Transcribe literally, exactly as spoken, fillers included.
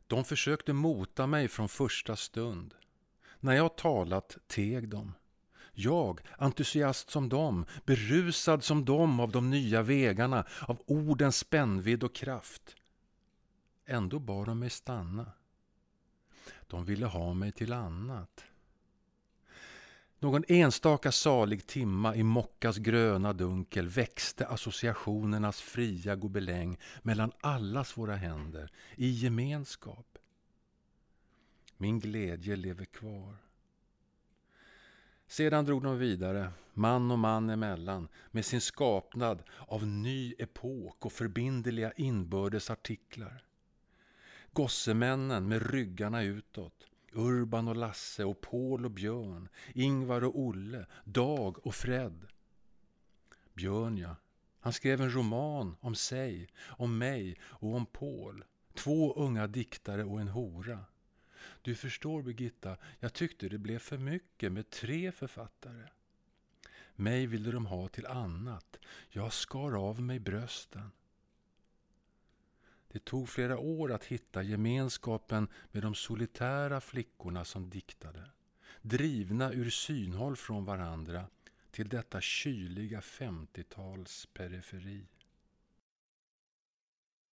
De försökte mota mig från första stund. När jag talat teg de. Jag, entusiast som dem, berusad som dem av de nya vägarna, av ordens spännvidd och kraft. Ändå bar de mig stanna. De ville ha mig till annat. Någon enstaka salig timma i mockas gröna dunkel växte associationernas fria gobeläng mellan allas våra händer i gemenskap. Min glädje lever kvar. Sedan drog de vidare, man och man emellan, med sin skapnad av ny epok och förbindeliga inbördes artiklar. Gossemännen med ryggarna utåt, Urban och Lasse och Paul och Björn, Ingvar och Olle, Dag och Fred. Björn, ja, han skrev en roman om sig, om mig och om Paul. Två unga diktare och en hora. Du förstår, Birgitta, jag tyckte det blev för mycket med tre författare. Mig ville de ha till annat. Jag skar av mig brösten. Det tog flera år att hitta gemenskapen med de solitära flickorna som diktade. Drivna ur synhåll från varandra till detta kyliga femtiotals periferi.